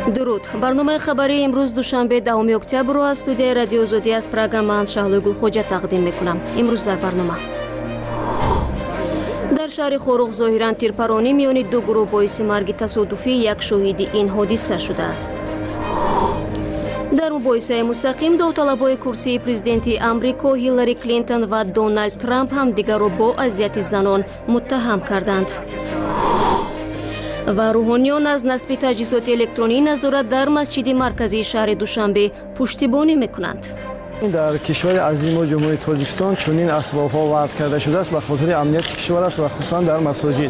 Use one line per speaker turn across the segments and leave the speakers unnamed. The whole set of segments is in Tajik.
درود. برنامه خبری امروز دوشنبه 10 اکتبر رو از استودیوی رادیو آزادی از پراگ من شهلا گلخوجه تقدیم میکنم. امروز در برنامه در شهر خوروغ ظاهرا تیرپرانی میان دو گروه باعث مرگ تصادفی یک شهید این حادثه شده است. در مباحثه مستقیم داوطلبای کرسی پرزیدنتی آمریکا هیلاری کلینتون و دونالد ترامپ هم دیگر را با اذیت زنان متهم کردند. و روحانیان از نصب تجهیزات الکترونی نظارت در مسجد مرکزی شهر دوشنبه پشتیبانی میکنند.
در کشور عظیم و جمهوری تاجیکستان چنین اسباب‌ها وضع کرده شده است به خاطر امنیت کشور است و خصوصا در مساجد.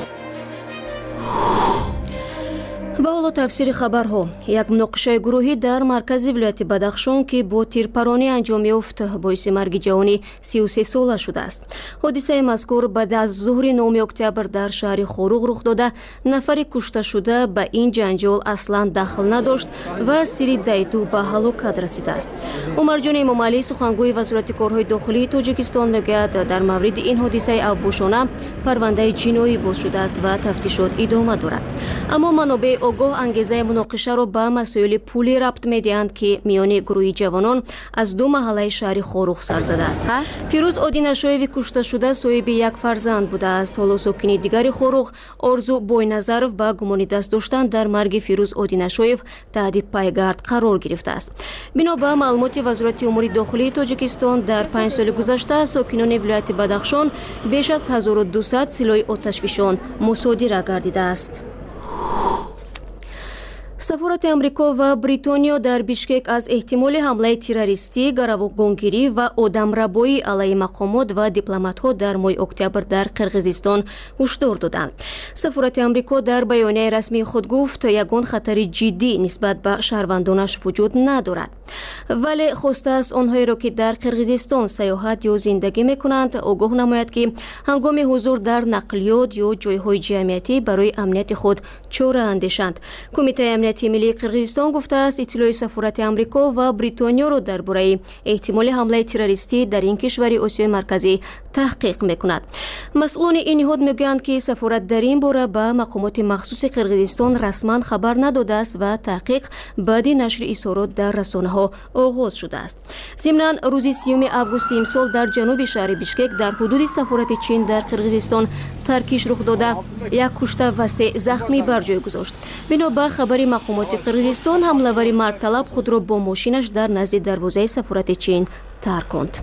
و حالا تفسیر خبرها. یک مناقشه گروهی در مرکز ولایت بدخشان که با تیرپرانی انجام یافت باعث مرگ جوانی 33 ساله شده است. حادثه مذکور بعد از ظهر 9 اکتبر در شهر خوروغ رخ داده. نفر کشته شده به این جنجال اصلا دخل نداشت و از تیر دیدو به هلاکت رسیده است. عمر جان امام علی سخنگوی وزارت کارهای داخلی تاجیکستان میگوید در مورد این حادثه افبوشانه پرونده جنایی باز شده است و تفتیشات ادامه دارد. اما منابع آگاه انگیزه مناقشه را به مسائل پولی ربط می‌دهند که میان گروه جوانان از دو محله شهر خوروغ سر زده است. فیروز آدینشایوی کشته شده صاحب یک فرزند بوده است. حالا ساکن دیگر خوروغ آرزو بوینظرف با گمان دست داشتن در مرگ فیروز آدینشایو تحت پایگرد قرار گرفته است. بنا به معلومات وزارت امور داخلی تاجیکستان در 5 سال گذشته ساکنان ولایت بدخشان بیش از 1200 سلاح آتشفشان مصادره گردیده است. سفارت آمریکا و بریتانیا در بیشکک از احتمال حمله تروریستی، گروگانگیری و آدمربایی علیه مقامات و دیپلمات‌ها در ماه اکتبر در قرقیزستان هشدار دادند. سفارت آمریکا در بیانیه رسمی خود گفت یگان خطر جدی نسبت به شهروندانش وجود ندارد، ولی خواسته است آنهایی را که در قرقیزستان سیاحت یا زندگی می‌کنند آگاه نماید که هنگام حضور در نقلیات یا جای‌های جمعیتی برای امنیت خود چاره اندیشند. کمیته امنیتی ملی قرقیزستان گفته است اطلاع سفارت آمریکا و بریتانیا را درباره احتمال حمله تروریستی در این کشور آسیای مرکزی تحقیق می‌کند. مسئولان این نهاد میگویند که سفارت در این باره به مقامات مخصوص قرقیزستان رسما خبر نداده است و تحقیق بعد نشر اظهارات در رسانه‌ها آغاز شده است. ضمناً روز 30 آگوست امسال در جنوب شهر بیشکک در حدود سفارت چین در قرقیزستان ترکیش رخ داده، یک کشته و 3 زخمی بر جای گذاشت. بنا به خبر مقامات قرقیزستان حمله‌ور مرگ طلب خود را با ماشینش در نزد دروازه سفارت چین ترک کند.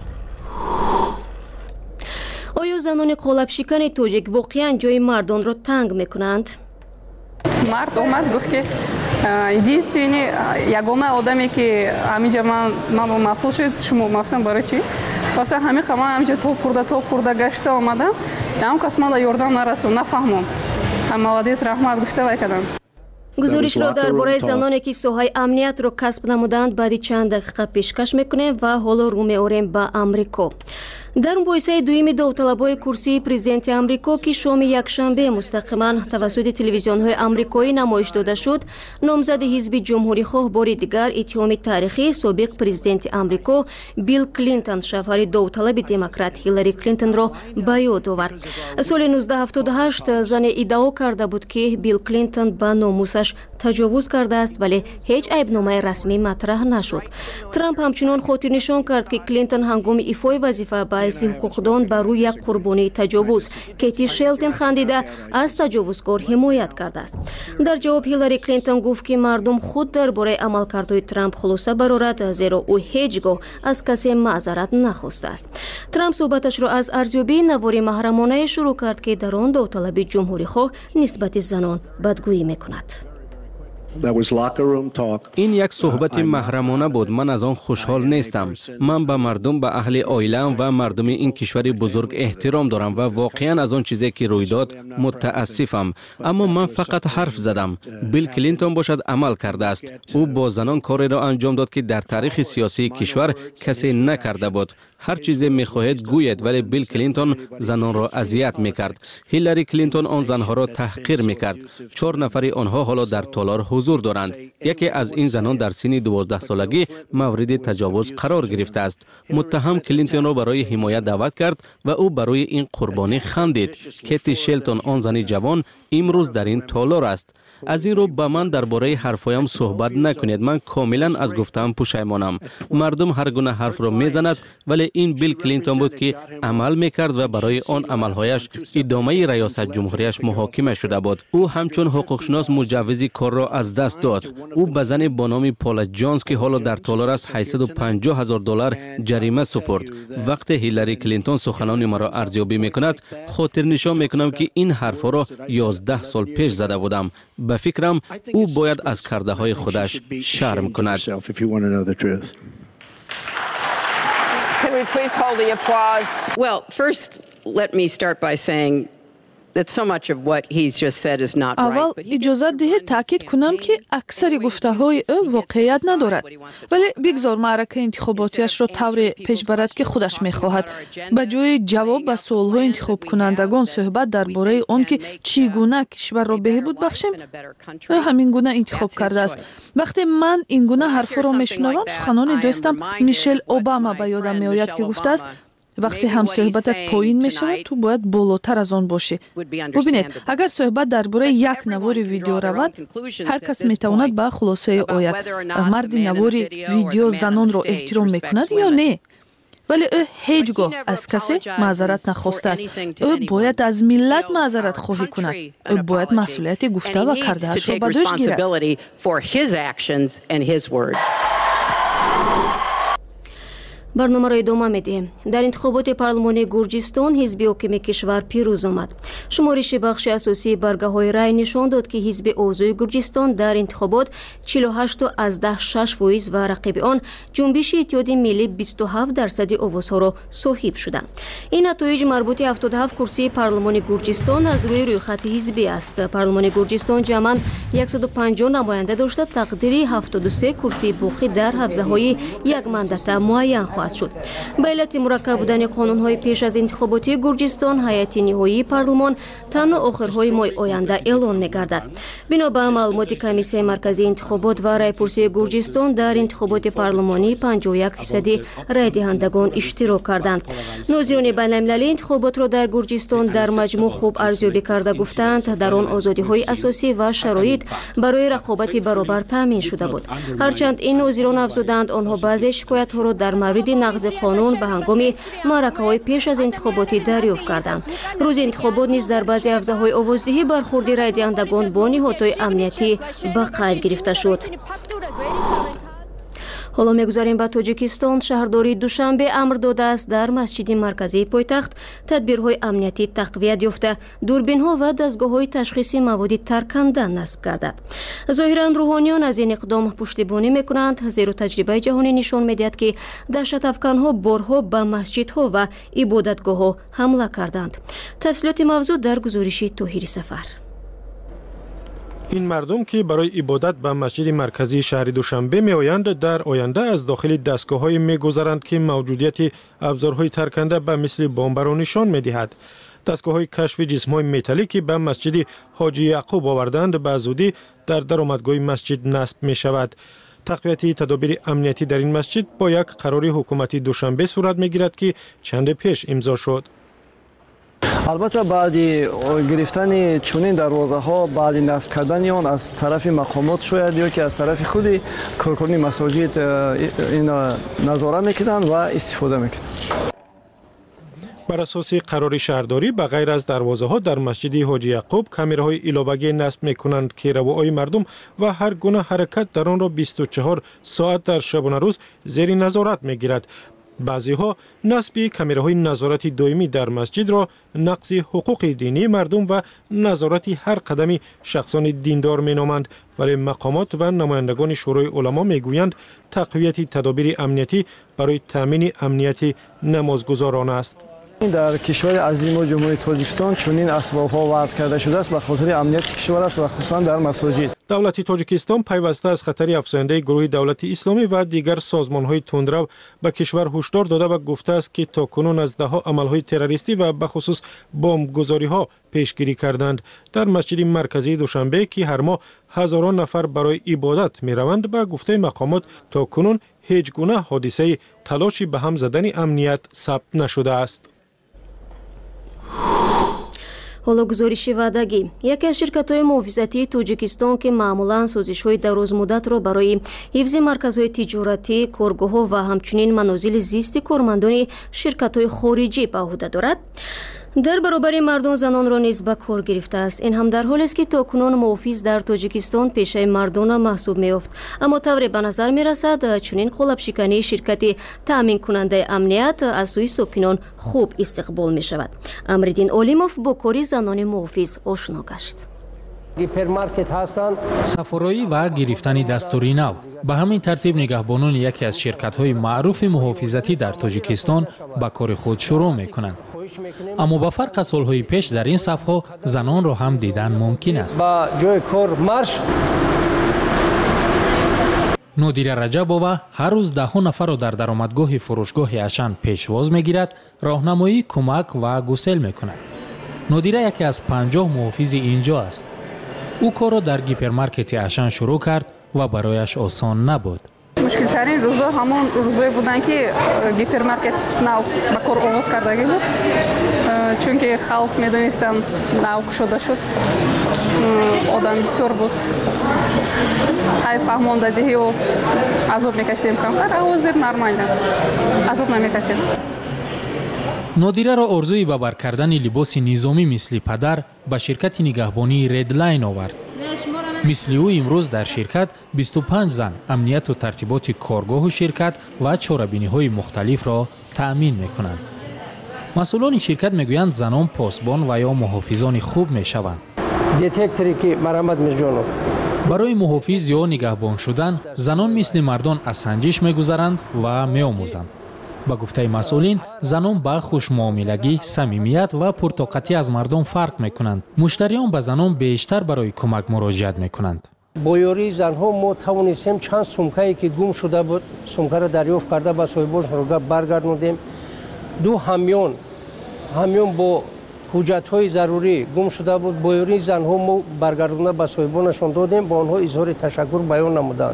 آیا زنان قالب شکن تاجیک واقعا جای مردان را تنگ میکنند؟
مرد اومد گفت که единственный یگانه آدمی که همینجا من مخلوق شد شما گفتم برای چی؟ گفتم همین قمان همینجا تو خورده گشته آمدم هم کس من یاردم نرسون نفهمم هم ملادیس رحمت گفته وای کردم.
گزارش را درباره زنانی که ساحه امنیت را کسب نمودند بعد چند دقیقه پیشکش میکنیم و حالا رو می‌آوریم به آمریکا. در مباحثه دویم داوطلبای کرسی پرزیدنت آمریکا که شام یکشنبه مستقیما توسط تلویزیون‌های آمریکایی نمایش داده شد، نامزد حزب جمهوری‌خواه بار دیگر اتهام تاریخی سابق پرزیدنت آمریکا بیل کلینتون شوهر داوطلب دموکرات هیلاری کلینتون را به یاد آورد. سال 1978 زن ادعا کرده بود که بیل کلینتون به ناموسش تجاوز کرده است ولی هیچ عیبنامه رسمی مطرح نشد. ترامپ همچنان خاطر نشان کرد که کلینتون هنگام ایفای وظیفه باعث حقوقدان بر روی یک قربانی تجاوز کیتی شلتن خندیده از تجاوزکار حمایت کرده است. در جواب هیلاری کلینتون گفت که مردم خود درباره عملکردهای ترامپ خلاصه برآورد زیرا او هیچگاه از کسی معذرت نخواسته است. ترامپ صحبتش را از ارزیابی نوار محرمانه شروع کرد که در آن داوطلب جمهوری‌خواه نسبت زنان بدگویی میکند.
این یک صحبت محرمانه بود. من از آن خوشحال نیستم. من به مردم، به اهل عائله‌ام و مردم این کشور بزرگ احترام دارم و واقعا از آن چیزی که روی داد متاسفم. اما من فقط حرف زدم. بیل کلینتون باشد عمل کرده است. او با زنان کاری را انجام داد که در تاریخ سیاسی کشور کسی نکرده بود. هر چیزی می‌خواهید گویید، ولی بیل کلینتون زنان را اذیت می‌کرد. هیلاری کلینتون آن زنها را تحقیر می‌کرد. 4 نفر آنها حالا در تالار حضور دارند. یکی از این زنان در سن 12 سالگی مورد تجاوز قرار گرفته است. متهم کلینتون را برای حمایت دعوت کرد و او برای این قربانی خندید. کیتی شلتون آن زن جوان امروز در این تالار است. از این رو با من درباره حرفایم صحبت نکنید. من کاملا از گفتم پشیمانم. مردم هر گونه حرف را میزند، ولی این بیل کلینتون بود که عمل میکرد و برای آن عملهایش ادامه ریاست جمهوریش محاکمه شده بود. او همچون حقوقشناس مجوز کار را از دست داد. او به زن با نام پالا جانز که حالا در تالار است $850,000 جریمه سپرد. وقتی هیلاری کلینتون سخنان مرا ارزیابی میکند، خاطر نشان میکنم که این حرفا را 11 سال پیش زده بودم. به فکرم او باید از کرده های خودش شرم کند.
Can we please hold the applause? Well, first, let me start by saying that so much of what he's just said is not right.
اول اجازه دهید تاکید کنم که اکثر گفته‌های او واقعیت ندارد، ولی بگذار معرکه انتخاباتیش را طوری پیش برد که خودش می‌خواهد. به جای جواب به سوال‌های انتخاب کنندگان صحبت درباره آن که چگونه کشور را بهبود بخشیم، همین گونه انتخاب کرده است. وقتی من این گونه حرفا را میشنوم، سخنان دوستم میشل اوباما به یادم میآید که گفته است وقتی هم صحبتت پایین می شود تو باید بالاتر از آن باشی. ببینید اگر صحبت درباره یک نوار ویدیو رود، هر کس می تواند به خلاصه آید مرد نوار ویدیو زنان را احترام می کند یا نه. ولی او هیچگاه از کسی معذرت نخواسته است. او باید از ملت معذرت خواهی کند. او باید مسئولیت گفته و کرده‌اش را به دوش گیرد.
برنامه را ادامه می‌دهیم. در انتخابات پارلمانی گرجستان حزب حاکم کشور پیروز آمد. شمارش بخش اساسی برگه‌های رای نشان داد که حزب ارزوی گرجستان در انتخابات 48.6% و رقیب آن جنبش اتحاد ملی 27% آوازها را صاحب شدند. این نتایج مربوط 77 کرسی پارلمان گرجستان از روی رویخط حزبی است. پارلمان گرجستان جمعاً 150 نماینده داشته، تقدیری 73 کرسی باقی در حوزه‌های یک مندته معین خواهد شد. به علت مرکب بودن قانون‌های پیش از انتخاباتی گرجستان، هیئت نهایی پارلمان تنها آخرهای ماه آینده اعلان می‌گردد. بنا به معلومات کمیسیون مرکزی انتخابات و رایپرسی گرجستان، در انتخابات پارلمانی 51% رای دهندگان اشتراک کردند. ناظران بین‌المللی انتخابات را در گرجستان در مجموع خوب ارزیابی کرده گفتند در آن آزادی‌های اساسی و شرایط برای رقابت برابر تامین شده بود. هرچند این ناظران افزودند آنها بعضی شکایت‌ها را در مورد نقض قانون به هنگام معرکه‌های پیش از انتخاباتی دریافت کردند. روز انتخابات نیز در بعضی حوزه‌های آوازدهی برخورد رای دهندگان با نهادهای امنیتی به قید گرفته شد. حالا می‌گذاریم به تاجیکستان. شهرداری دوشنبه امر داده است در مسجد مرکزی پایتخت تدبیرهای امنیتی تقویت یافته، دوربین‌ها و دستگاه‌های تشخیص مواد ترکننده نصب گردد. ظاهراً روحانیان از این اقدام پشتیبانی می‌کنند، زیرا تجربه جهانی نشان می‌دهد که دهشت‌افکن‌ها بارها به مسجدها و عبادتگاه‌ها حمله کردند. تفصیلات موضوع در گزارش طاهری سفر.
این مردم که برای عبادت به مسجد مرکزی شهر دوشنبه می آیند، در آینده از داخل دستگاه‌های می گذرند که موجودیت ابزارهای ترکننده به مثل بمب را نشان می دهد. دستگاه‌های کشف جسم‌های متالی که به مسجد حاجی یعقوب آوردند به زودی در درآمدگاه مسجد نصب می شود. تقویت تدابیر امنیتی در این مسجد با یک قرار حکومتی دوشنبه صورت می گیرد که چند پیش امضا شد.
البته بعد گرفتن چنین دروازه‌ها، بعد نصب کردن آن از طرف مقامات شاید یا که از طرف خود کارکنان مساجد این نظارت میکنند و استفاده میکنند.
بر اساس قرار شهرداری به غیر از دروازه‌ها در مسجد حاجی یعقوب کامراهای ایلوبگی نصب میکنند که روای مردم و هر گونه حرکت در آن را 24 ساعت در شبانه روز زیر نظارت میگیرد. بعضی ها نصب کامراهای نظارت دائمی در مسجد را نقض حقوق دینی مردم و نظارت هر قدم شخصان دیندار می نامند، ولی مقامات و نمایندگان شورای علما می گویند تقویت تدابیر امنیتی برای تامین امنیت نمازگزاران است.
در کشور عظیم و جمهوری تاجیکستان چنین اسباب‌ها وضع کرده شده است به خاطر امنیت کشور است و خصوصا در مساجد.
دولت تاجیکستان پیوسته از خطر افزاینده گروه دولت اسلامی و دیگر سازمان‌های تندرو به کشور هشدار داده و گفته است که تاکنون از ده‌ها عمل‌های تروریستی و به خصوص بمبگذاری‌ها پیشگیری کردند. در مسجد مرکزی دوشنبه که هر ماه هزاران نفر برای عبادت می‌روند، به گفته مقامات تاکنون هیچ گونه حادثه تلاشی به هم زدن امنیت ثبت نشده است.
ҳоло гузориши ваъдагӣ. яке аз ширкатҳои муҳофизатии Тоҷикистон ки маъмулан созишҳои дарозмуддатро барои ҳифзи марказҳои тиҷоратӣ, коргоҳҳо ва ҳамчунин манозили зисти кормандони ширкатҳои хориҷӣ ба уҳда дорад, дар баробари мардон занонро низ ба кор гирифтааст. ин ҳам дар ҳолест ки токунон муҳофиз дар Тоҷикистон пешаи мардона маҳсуб меёфт. аммо тавре ба назар мерасад чунин қолабшикании ширкати таъминкунандаи амният аз сӯи сокинон хуб истиқбол мешавад. Амриддин Олимов бо кори занони муҳофиз ошно гашт.
сафароӣ ва гирифтани дастури нав ба ҳамин тартиб нигаҳбонони яке аз ширкатҳои маъруфи муҳофизатӣ дар Тоҷикистон ба кори худ шурӯъ мекунанд. аммо ба фарқ аз солҳои пеш дар ин сафҳо занонро ҳам дидан мумкин аст. ба ҷои кор марш. нодира раҷабова ҳар рӯз даҳҳо нафарро дар даромадгоҳи фурӯшгоҳи Ашан пешвоз мегирад, роҳнамоӣ, кӯмак ва гусел мекунад. нодира яке аз 50 муҳофизи инҷо аст. ӯ корро дар гипермаркети Ашан шурӯъ кард ва барояш осон набуд.
мушкилтарин рӯзҳо ҳамон рӯзҳое буданд ки гипермаркет нав ба кор оғоз кардагӣ буд, чунки халқ медонистам нав кушода шуд, одам бисёр буд, ҳай фаҳмондадиҳиу азоб мекашидем камтар, ҳозир нормально азоб намекашем.
нодираро орзуи ба бар кардани либоси низомӣ мисли падар ба ширкати нигаҳбонии Redline овард. мисли ӯ имрӯз дар ширкат 25 зан амнияту тартиботи коргоҳу ширкат ва чорабиниҳои мухталифро таъмин мекунанд. масъулони ширкат мегӯянд занон посбон ва ё муҳофизони хуб мешаванд. барои муҳофиз ё нигаҳбон шудан занон мисли мардон аз санҷиш мегузаранд ва меомӯзанд. ба гуфтаи масъулин, занон ба хушмуомилагӣ, самимият ва пуртоқатӣ аз мардон фарқ мекунанд. муштариён ба занон бештар барои кӯмак муроҷиат мекунанд.
бо ёрии занҳо мо тавонистем чанд сумкае ки гум шуда буд, сумкаро дарёфт карда ба соҳибонро баргардонем. ду ҳамён бо ҳуҷҷатҳои зарурӣ гум шуда буд. бо ёрии занҳо мо баргардонда ба соҳибонашон додем, ба онҳо изҳори ташаккур баён намуданд.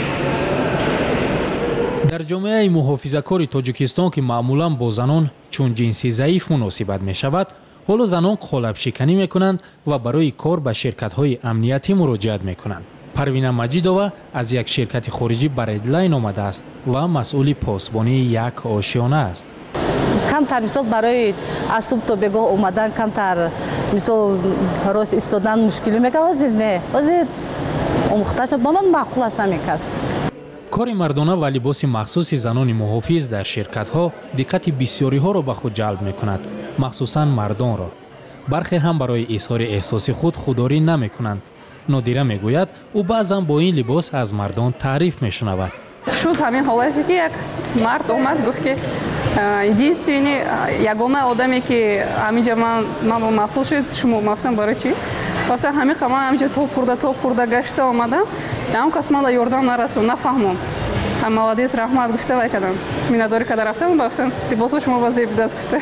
дар ҷомеаи муҳофизакори Тоҷикистон ки маъмулан бо занон чун ҷинси заиф муносибат мешавад, ҳоло занон қолабшиканӣ мекунанд ва барои кор ба ширкатҳои амниятӣ муроҷиат мекунанд. Парвина Маҷидова аз як ширкати хориҷӣ ба Redline омадааст ва масъули посбонии як ошёна аст.
камтар мисол барои аз субҳ то бегоҳ омадан, камтар мисол рост истодан мушкилӣ мекунад. ҳозир не, ҳозир омӯхта шуд, ба ман маъқул аст ҳамин кас.
кори мардона ва либоси махсуси занони муҳофиз дар ширкатҳо диққати бисёриҳоро ба худ ҷалб мекунад, махсусан мардонро. бархе ҳам барои изҳори эҳсоси худ худдорӣ намекунанд. нодира мегӯяд ӯ баъзан бо ин либос аз мардон таъриф мешунавад.
шуд ҳамин ҳолате ки як мард омад гуфт ки единственный ягона одаме ки ҳаминҷа ман маъқул шуд шумо. мафтам барои чӣ? гуфтам ҳамин қаман ҳаминҷа то пурда гашта омадам, ям кас ман ёрдам нарасуд, нафаҳмам. молодец, раҳмат гуфта вай кардам. миннатдорӣ карда рафтам, гуфтам либосо шумо ба зеб даст гуфта.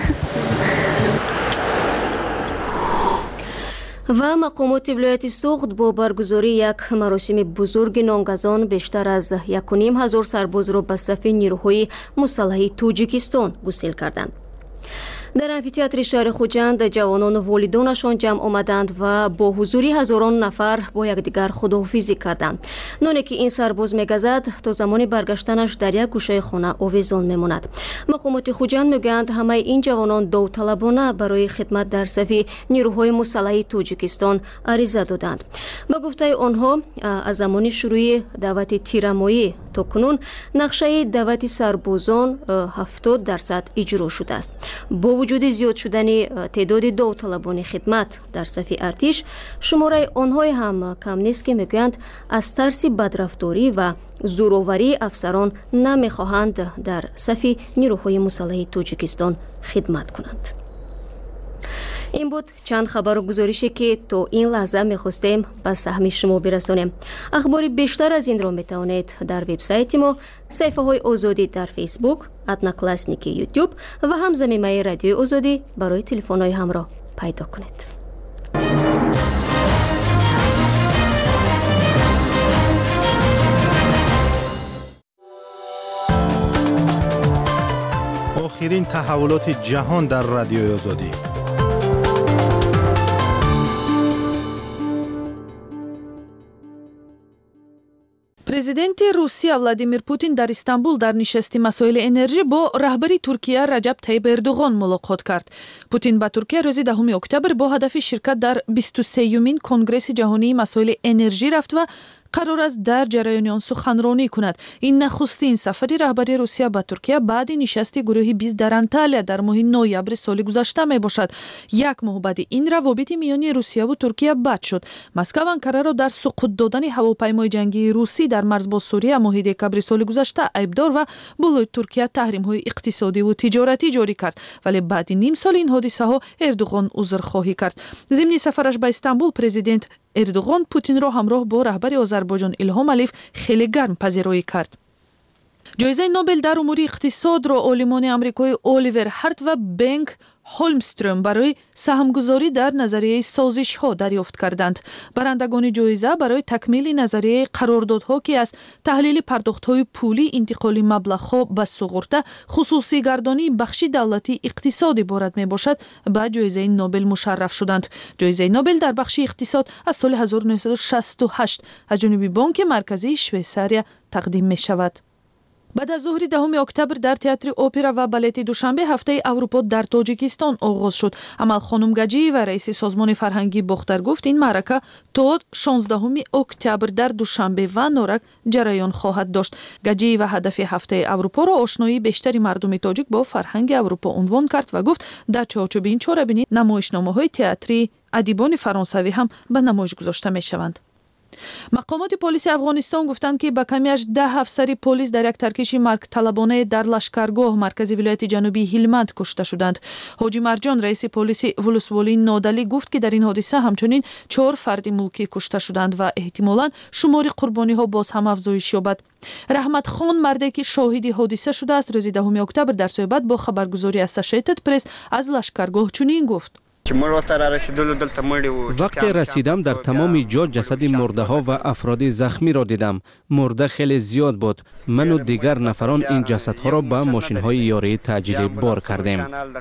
ва мақомоти вилояти Суғд бо баргузории як маросими бузурги нонгазон бештар аз 1500 сарбозро ба сафи нирӯҳои мусаллаҳи Тоҷикистон гусел карданд. дар амфитеатри шаҳри Хуҷанд ҷавонону волидонашон ҷамъ омаданд ва бо ҳузури ҳазорон нафар бо якдигар худоҳофизӣ карданд. ноне ки ин сарбоз мегазад, то замони баргаштанаш дар як гӯшаи хона овезон мемонад. мақомоти Хуҷанд мегӯянд ҳамаи ин ҷавонон довталабона барои хидмат дар сафи нирӯҳои мусаллаҳи Тоҷикистон ариза доданд. ба гуфтаи онҳо, аз замони шурӯи давлати тирамоӣ то кунун нақшаи давлати сарбозон 70% иҷро шудааст. бо вуҷуди зиёд шудани теъдоди довталабони хидмат дар сафи артиш, шумораи онҳое ҳам кам нест ки мегӯянд аз тарси бадрафторӣ ва зӯроварии афсарон намехоҳанд дар сафи нирӯҳои мусаллаҳи Тоҷикистон хидмат кунанд. ин буд чанд хабару гузорише ки то ин лаҳза мехостем ба саҳми шумо бирасонем. ахбори бештар аз инро метавонед дар вебсайти мо, саҳифаҳои озодӣ дар фейсбук, одноклассники ютуб ва ҳамзамимаи радиои озодӣ барои телефонҳои ҳамроҳ пайдо кунед.
охирин таҳаввулоти ҷаҳон дар радиои озодӣ.
президенти Русия Владимир Путин дар Истанбул дар нишасти масоили энержӣ бо раҳбари Туркия Раҷаб Таyyib Эрдуғон мулоқот кард. Путин ба Туркия рӯзи 10 октябр бо ҳадафи ширкат дар 23-юмин Конгресси ҷаҳонии масоили энержӣ рафт ва қарор аст дар ҷараёни он суханронӣ кунад. Ин нахустин сафари раҳбари Русия ба Туркия баъди нишасти гурӯҳи 20 дар Анталия дар моҳи ноябри соли гузашта мебошад. Як моҳ баъди ин равобити миёни Русияву Туркия бад шуд. Москва Анкараро дар суқут додани ҳавопаймои ҷангии русӣ дар марз бо Сурия моҳи декабри соли гузашта айбдор ва болои Туркия таҳримҳои иқтисодиву тиҷоратӣ ҷорӣ кард. Вале баъди ним соли ин ҳодисаҳо Эрдуғон узрхоҳӣ кард. Зимни сафараш ба Истанбул президент Эрдуғон Путинро ҳамроҳ бо раҳбари Озарбойҷон Илҳом Алиев хеле гарм пазироӣ кард. ҷоизаи Нобел дар умури иқтисодро олимони амрикои Оливер Харт ва Бенг Холмстрём барои саҳмгузорӣ дар назарияи созишҳо дарёфт карданд. Барандагони ҷоиза барои такмили назарияи қарордодҳо ки аз таҳлили пардохтҳои пулӣ, интиқоли маблағҳо ба суғурта, хусусигардонии бахши давлатии иқтисод иборат мебошад, ба ҷоизаи Нобел мушарраф шуданд. ҷоизаи Нобел дар бахши иқтисод аз соли 1968 аз ҷониби Бонки Марказии Швейсария тақдим мешавад. баъд аз зуҳри 10 октябр дар театри опера ва балети Душанбе ҳафтаи Аврупо дар Тоҷикистон оғоз шуд. Амалхонум Гаджиева, раиси созмони фарҳангии Бохтар гуфт, ин маърака то 16 октябр дар Душанбе ва Норак ҷараён хоҳад дошт. Гаджиева ҳадафи ҳафтаи Аврупоро ошноии бештари мардуми тоҷик бо фарҳанги Аврупо унвон кард ва гуфт, дар чорчӯби ин чорабинӣ намоишномаҳои театри адибони фаронсавӣ ҳам ба намоиш гузошта мешаванд. мақомоти полиси Афғонистон гуфтанд ки ба ками аж 10 афсари полис дар як таркиши маргталабона дар лашкаргоҳ маркази вилояти ҷанубии Ҳилманд кушта шуданд. Ҳоҷи Марҷон, раиси полиси Вулусволии Нодалӣ гуфт ки дар ин ҳодиса ҳамчунин 4 фарди мулкӣ кушта шуданд ва эҳтимолан шумори қурбониҳо боз ҳам афзоиш ёбад. Раҳматхон, марде ки шоҳиди ҳодиса шудааст, рӯзи 10 октябр дар суҳбат бо хабаргузори Associated Press аз лашкаргоҳ чунин гуфт:
вақте расидам дар тамоми ҷо ҷасади мурдаҳо ва афроди захмиро дидам. Мурда хеле зиёд буд. ману дигар нафарон ин ҷасадҳоро ба мошинҳои ёрии таъҷилӣ бор кардем.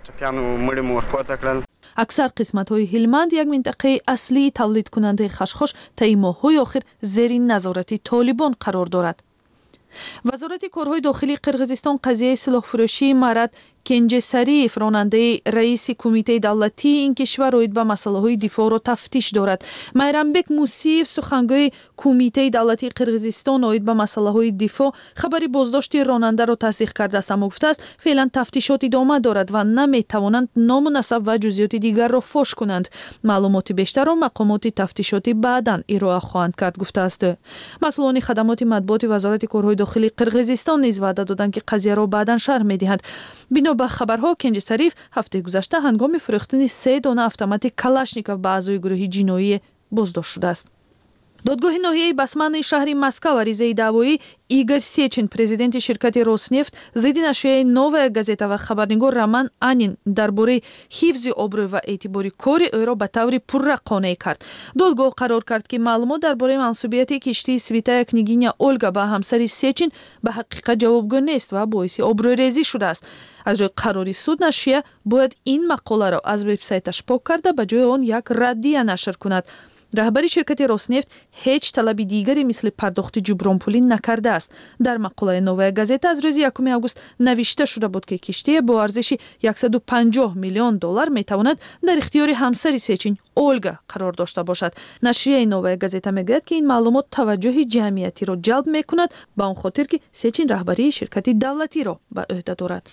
аксар қисматҳои Ҳилманд, як минтақаи аслии тавлидкунандаи хашхош, таи моҳҳои охир зери назорати толибон қарор дорад. вазорати корҳои дохилии Қирғизистон қазияи силоҳфурӯшии Марат Кенҷесариев, ронандаи раиси кумитаи давлатии ин кишвар, оид ба масъалаҳои дифоъро тафтиш дорад. Майрамбек Мусиев, сухангӯи кумитаи давлатии Қирғизистон оид ба масъалаҳои дифоъ, хабари боздошти ронандаро тасдиқ кардааст, аммо гуфтааст феълан тафтишот идома дорад ва наметавонанд ному насаб ва ҷузъиёти дигарро фош кунанд. маълумоти бештарро мақомоти тафтишотӣ баъдан ироа хоҳанд кард, гуфтааст. масъулони хадамоти матбуоти вазорати корҳои дохилии Қирғизистон низ ваъда доданд ки қазияро баъдан шарҳ медиҳанд. бино ба хабарҳо, Кенҷесариев ҳафтаи гузашта ҳангоми фурӯхтани 3 дона автомати Калашников ба аъзои гурӯҳи ҷиноӣ боздошт шудааст. додгоҳи ноҳияи басмании шаҳри Москва аризаи даъвоӣ Игорь Сечин, президенти ширкати Роснефт, зидди нашрияи Новая газета ва хабарнигор Роман Анин дар бораи ҳифзи обрӯй ва эътибори кори ӯро ба таври пурра қонеъ кард. додгоҳ қарор кард ки маълумот дар бораи мансубияти киштии Святая княгиня Ольга ба ҳамсари Сечин ба ҳақиқат ҷавобгӯ нест ва боиси обрӯйрезӣ шудааст. аз ҷои қарори суд, нашрия бояд ин мақоларо аз вебсайташ пок карда ба ҷои он як раддия нашр кунад. раҳбари ширкати Роснефт ҳеҷ талаби дигаре мисли пардохти ҷубронпулӣ накардааст. дар мақолаи Новая газета аз рӯзи 1 август навишта шуда буд ки киштие бо арзиши $150 миллион метавонад дар ихтиёри ҳамсари Сечин Ольга қарор дошта бошад. нашрияи Новая газета мегӯяд ки ин маълумот таваҷҷӯҳи ҷамъиятиро ҷалб мекунад, ба он хотир ки Сечин раҳбарии ширкати давлатиро ба ӯҳда дорад.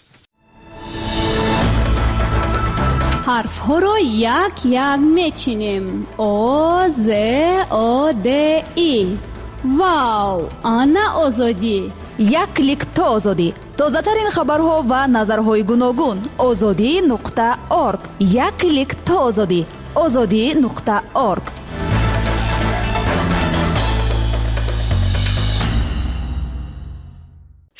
ҳарфҳоро як мечинем. О, З, О, Д, И. Вау, ана озодӣ.
як клик то озодӣ. тозатарин хабарҳо ва назарҳои гуногун. озодӣ.орг. як клик то озодӣ. озодӣ.орг.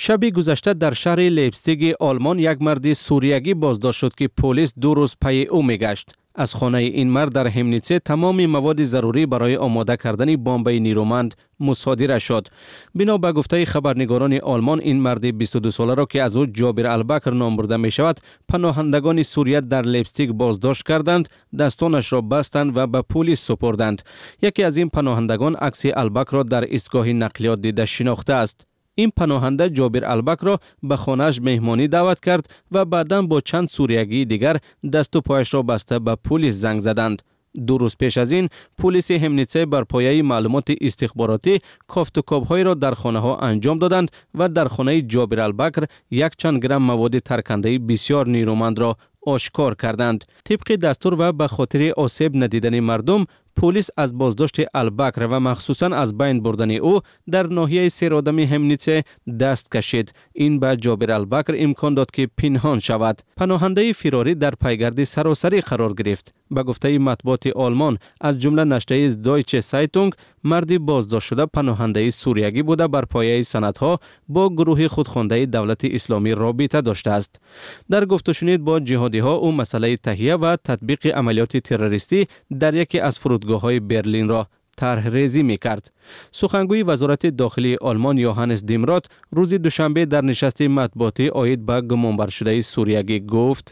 شب گذشته در شهر لیپزیگ آلمان یک مرد سوریایی بازداشت شد که پلیس 2 روز پی او میگشت. از خانه این مرد در همنیتسه تمام مواد ضروری برای آماده کردن بمب نیرومند مصادره شد. بنا به گفته خبرنگاران آلمان، این مرد 22 ساله را که از او جابر البکر نام برده می شود، پناهندگان سوریه در لیپزیگ بازداشت کردند، دستانش را بستند و به پلیس سپردند. یکی از این پناهندگان عکس البکر را در ایستگاه نقلیات دیده شناخته است. این پناهنده جابر البکر را به خانه‌اش مهمانی دعوت کرد و بعداً با چند سوریایی دیگر دست و پایش را بسته به پلیس زنگ زدند. 2 روز پیش از این پلیس همنیتسه بر پایه معلومات استخباراتی کافت و کاب‌های را در خانه‌ها انجام دادند و در خانه جابر البکر یک چند گرم مواد ترکنده بسیار نیرومند را آشکار کردند. طبق دستور و به خاطر آسیب ندیدن مردم، پلیس از بازداشت البکر و مخصوصاً از بین بردن او در ناحیه سیرآدم همنیتسه دست کشید. این به جابر البکر امکان داد که پنهان شود. پناهنده فراری در پیگرد سراسری قرار گرفت. به گفته مطبوعات آلمان از جمله نشریه دایچه سایتونگ، مردی بازداشت شده پناهنده سوریایی بوده بر پایه سندها با گروه خودخوانده دولت اسلامی رابطه داشته است. در گفت و شنید با جهادی ها او مسئله تهیه و تطبیق عملیات تروریستی در یکی از فرودگاه‌های برلین را طرح ریزی می‌کرد. سخنگوی وزارت داخلی آلمان یوهانس دیمرات روز دوشنبه در نشست مطبوعاتی عاید به گمانبر شده سوریایی گفت: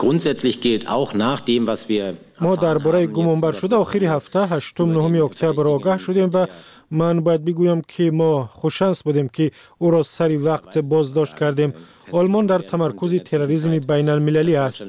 ما درباره گمانبر شده آخر هفته 8 9 اکتبر آگاه شدیم و من باید بگویم که ما خوششانس بودیم که او را سری وقت بازداشت کردیم. آلمان در تمرکز تروریسم بین المللی است.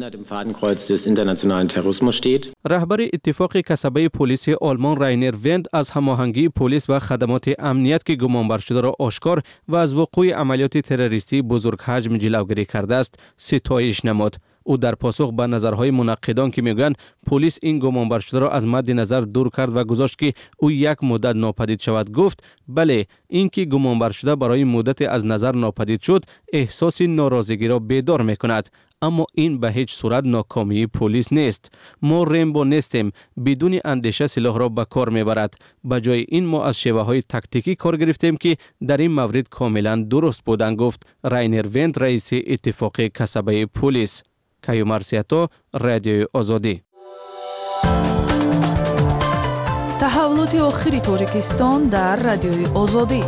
رهبر اتفاق کسبه پلیس آلمان راینر وند از هماهنگی پلیس و خدمات امنیت که گمانبر شده را آشکار و از وقوع عملیات تروریستی بزرگ حجم جلوگیری کرده است ستایش نمود. او در پاسخ به نظرهای منقدان که میگویند پلیس این گمانبر شده را از مد نظر دور کرد و گذاشت که او یک مدت ناپدید شود، گفت بله، اینکه گمانبر شده برای مدت از نظر ناپدید شد احساس ناراضگی را بیدار میکند، اما این به هیچ صورت ناکامی پلیس نیست. ما ریمبو نیستیم، بدون اندیشه سلاح را به کار میبرد. به جای این ما از شیوه های تاکتیکی کار گرفتیم که در این مورد کاملا درست بودند، گفت راینر وند رئیس اتفاق کسبه پلیس. کایو مارسیاتو، رادیوی آزادی.
تحولات آخری تاجیکستان در رادیوی آزادی.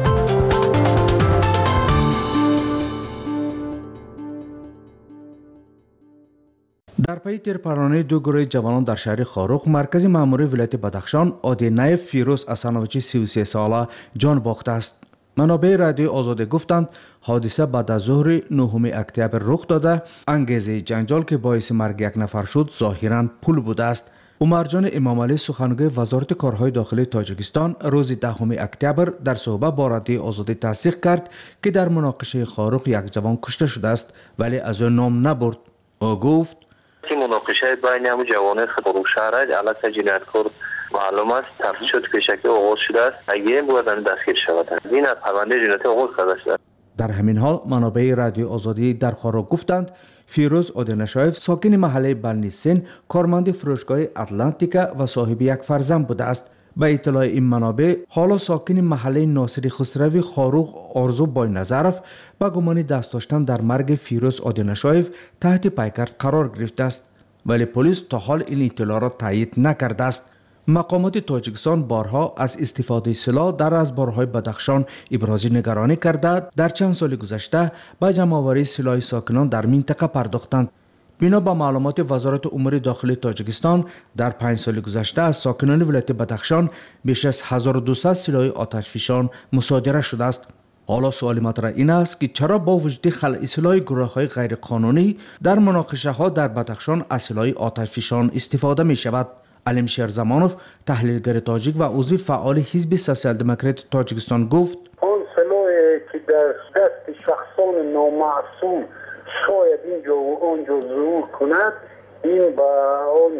در پی تیرپرانی 2 گروه جوانان در شهر خاروق، مرکز مأموری ولایت بدخشان آدینه فیروز اسانوچی 33 ساله جان باخته است. منابع رادیو آزادی گفتند حادثه بعد از ظهر 9 اکتبر رخ داده. انگیزه جنجال که باعث مرگ یک نفر شد ظاهراً پول بوده است. عمرجان امامعلی سخنگوی وزارت کارهای داخلی تاجیکستان روز 10 اکتبر در صحبت با رادیو آزادی تصدیق کرد که در مناقشه خاروق یک جوان کشته شده است، ولی از آن نام نبرد. او گفت
که مناقشه بین همون جوانان خاروق شهر علیه جنایتکار معلوم است تفتیشات پیشکی آغاز شده است. اگه باید دستگیر شود. این از پرونده جنایت آغاز کرده شده.
در همین حال منابع رادیو آزادی در خاروق گفتند فیروز آدینشایف ساکن محله بلنیسین، کارمند فروشگاه اتلانتیکا و صاحب یک فرزند بوده است. به اطلاع این منابع حالا ساکن محله ناصری خسروی خاروق آرزو باینظرف با گمان دست داشتن در مرگ فیروز آدینشایف تحت پیکرد قرار گرفته است، ولی پلیس تا حال این اطلاع را تایید نکرده است. مقامات تاجیکستان بارها از استفاده سلاح در رزبارهای بدخشان ابراز نگرانی کرده در چند سال گذشته به جمع‌آوری سلاح ساکنان در منطقه پرداختند. بنا به معلومات وزارت امور داخلی تاجیکستان در 5 سال گذشته از ساکنان ولایت بدخشان بیش از 1200 سلاح آتشفشان مصادره شده است. حالا سوال مطرح این است که چرا با وجود خلع سلاح گروه‌های غیرقانونی در مناقشه‌ها در بدخشان از سلاح آتشفشان استفاده می شود؟ علمشیر زمانوف، تحلیلگر تاجیک و عضو فعال حزب سوسیال دموکرات تاجیکستان گفت
آن سلاحی که در دست شخصان نامعصوم شاید اینجا و آنجا ظهور کند، این با آن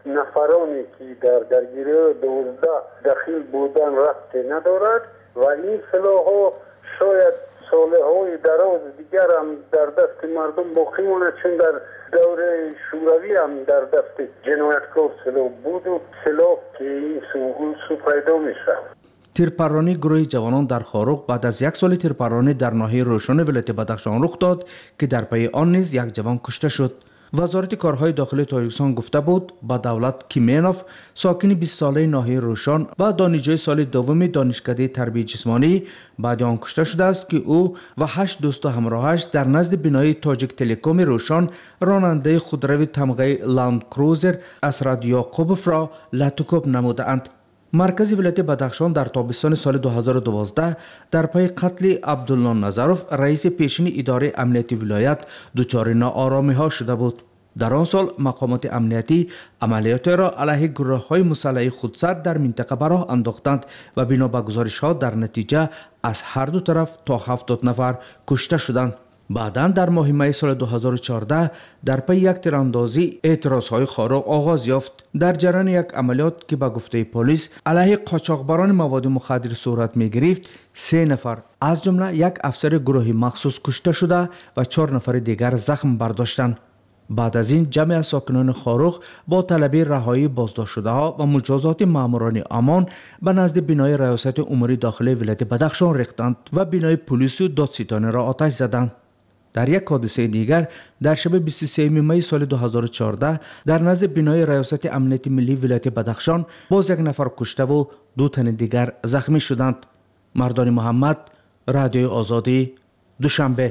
نفرانی که در درگیری 12 دخیل بودن ربطی ندارد و این سلاح‌ها شاید سالهای دراز دیگر هم در دست مردم باقی ماند، چون در دوره شوروی هم در دست جنایتکار سلاح بود و سلاح که این سو پیدا میشه.
تیرپرانی گروه جوانان در خاروق بعد از یک سال تیرپرانی در ناحیه روشن ولایت بدخشان رخ داد که در پی آن نیز یک جوان کشته شد. وزارت کارهای داخلی تاجیکستان گفته بود با دولت کیمنوف ساکن 20 ساله ناحیه روشن و دانشجوی سال دوم دانشکده تربیت جسمانی بعد آن کشته شده است که او و 8 دوست و همراهش در نزد بنای تاجیک تلکوم روشن راننده خودروی تمغه لاند کروزر اسرد یعقوبوف را لطوکوب نمودند. مرکز ولایت بدخشان در تابستان سال 2012 در پی قتل عبدالله نظروف رئیس پیشین اداره امنیتی ولایت دچار ناآرامی ها شده بود. در آن سال مقامات امنیتی عملیات را علیه گروه های مسلح خودسر در منطقه به راه انداختند و بنا به گزارش ها در نتیجه از هر دو طرف تا 70 نفر کشته شدند. بعداً در ماه می سال 2014 در پی یک تیراندازی اعتراضهای خاروق آغاز یافت. در جریان یک عملیات که به گفته پلیس علیه قاچاقبران مواد مخدر صورت می گرفت 3 نفر از جمله یک افسر گروه مخصوص کشته شده و 4 نفر دیگر زخم برداشتند. بعد از این جمع از ساکنان خاروق با طلب رهایی بازداشت شده ها و مجازات ماموران امان به نزد بنای ریاست امور داخلی ولایت بدخشان ریختند و بنای پلیس و دادستانی را آتش زدند. در یک حادثه دیگر در شب 23 می سال 2014 در نزد بنای ریاست امنیت ملی ولایت بدخشان باز یک نفر کشته و 2 تن دیگر زخمی شدند. مردان محمد، رادیو آزادی، دوشنبه.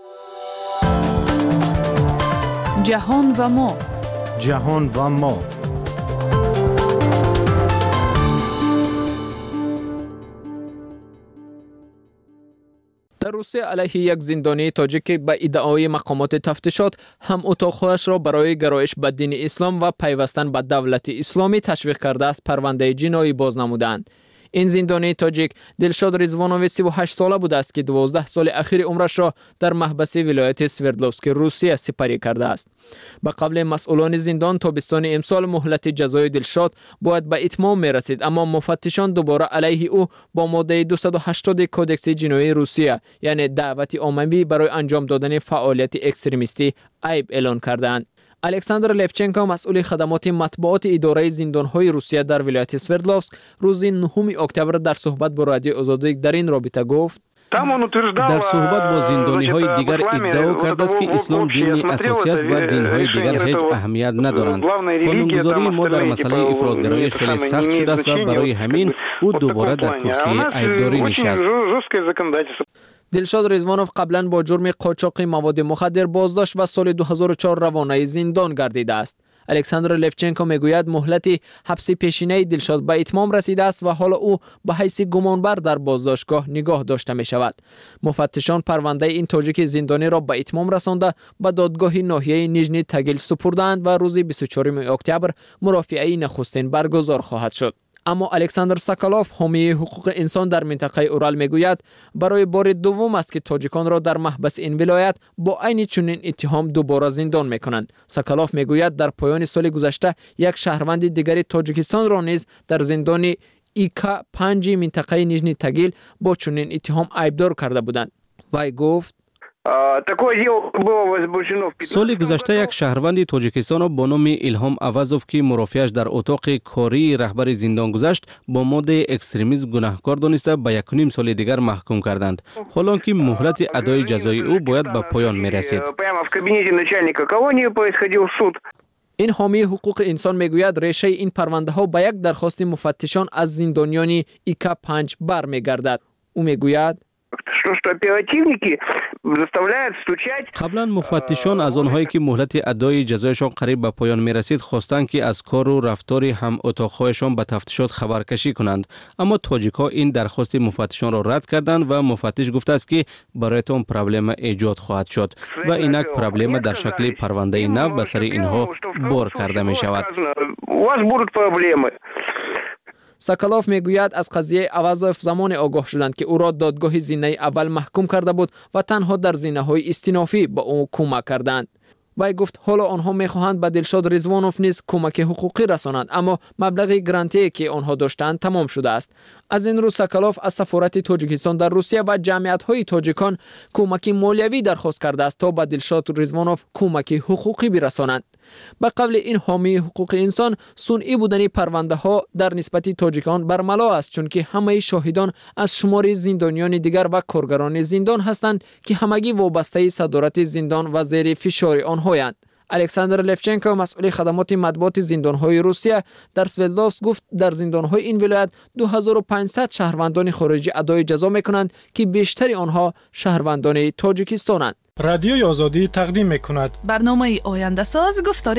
جهان و ما.
جهان و ما.
در روسیه علیه یک زندانی تاجیک به ادعای مقامات تفتیشات هم اتاقش را برای گرایش به دین اسلام و پیوستن به دولت اسلامی تشویق کرده است پرونده جنایی باز نمودند. این زندانی تاجیک دلشاد رضوانوف 38 ساله بوده است که 12 سال اخیر عمرش را در محبس ولایت سوردلوفسک روسیه سپری کرده است. به قول مسئولان زندان تابستان امسال مهلت جزای دلشاد باید به اتمام می رسید، اما مفتشان دوباره علیه او با ماده 280 کودکس جنایی روسیه یعنی دعوت عمومی برای انجام دادن فعالیت اکستریمیستی عیب اعلان کردند. الکساندر لفچنکو مسئول خدمات مطبوعات اداره زندان‌های روسیه در ولایت سوردلوفسک روز 9 اکتبر در صحبت با رادیو آزادی در این رابطه گفت:
در صحبت با زندانی‌های دیگر ادعا کرده است که اسلام دین اساسی است و دین‌های دیگر هیچ اهمیت ندارند. قانونگذاری ما در مسئله افراطگرایی خیلی سخت شده است و برای همین او دوباره در کرسی عیبداری نشست.
دلشاد رضوانوف قبلا با جرم قاچاق مواد مخدر بازداشت و سال 2004 روانه زندان گردیده است. الکساندر لفچنکو میگوید مهلت حبس پیشینه دلشاد به اتمام رسیده است و حالا او به حیث گمانبر در بازداشتگاه نگاه داشته می شود. مفتشان پرونده این تاجیک زندانی را به اتمام رسانده به دادگاه ناحیه نیژنی تگیل سپردند و روز 24 اکتبر مرافعه نخستین برگزار خواهد شد. اما الکساندر ساکالوف حامی حقوق انسان در منطقه اورال میگوید برای بار دوم است که تاجیکان را در محبس این ولایت با عین چنین اتهام دوباره زندان میکنند. ساکالوف میگوید در پایان سال گذشته یک شهروند دیگری تاجیکستان را نیز در زندان ایکا 5 منطقه نیژنی تگیل با چنین اتهام عیبدار کرده بودند. وی گفت:
سال گذشته یک شهروند تاجیکستان با نام الهام عوضوف که مرافعش در اتاق کاری رهبر زندان گذشت با ماده اکستریمیسم گناهکار دانسته به 1.5 سال دیگر محکوم کردند. حالا که مهلت ادای جزای او باید به پایان می رسید.
این حامی حقوق انسان میگوید ریشه این پرونده ها به یک درخواست مفتشان از زندانیان ایکا 5 برمیگردد. او میگوید
قبلا مفتشان از آنهایی که مهلت ادای جزایشان قریب به پایان می رسید خواستند که از کار و رفتار هم اتاقهایشان به تفتیشات خبرکشی کنند، اما تاجیک‌ها این درخواست مفتشان را رد کردند و مفتش گفته است که برایتان پرابلم ایجاد خواهد شد و اینک پرابلم در شکل پرونده نو به سر اینها بار کرده می شود.
ساکالوف میگوید از قضیه عوضوف زمان آگاه شدند که او را دادگاه زینه اول محکوم کرده بود و تنها در زینه‌های استینافی به او کمک کردند. وی گفت حالا آنها میخواهند به دلشاد رضوانوف نیز کمک حقوقی رسانند، اما مبلغ گرانتی که آنها داشتند تمام شده است. از این رو ساکالوف از سفارت تاجیکستان در روسیه و جمعیت‌های تاجیکان کمک مالیوی درخواست کرده است تا به دلشاد رضوانوف کمک حقوقی برسانند. به قول این حامی حقوق انسان، صنعی بودن پرونده ها در نسبت تاجیکان برملا است، چون که همه شاهدان از شمار زندانیان دیگر و کارگران زندان هستند که همگی وابسته صدارت زندان و زیر فشار آنهایند. الکساندر لفچنکو، مسئول خدمات مطبوعات زندان‌های روسیه، در سوردلوفسک گفت در زندان‌های این ولایت 2500 شهروندان خارجی ادای جزا می‌کنند که بیشتر آنها شهروندان تاجیکستانند.
رادیوی آزادی تقدیم می‌کند
برنامه آینده ساز گفتار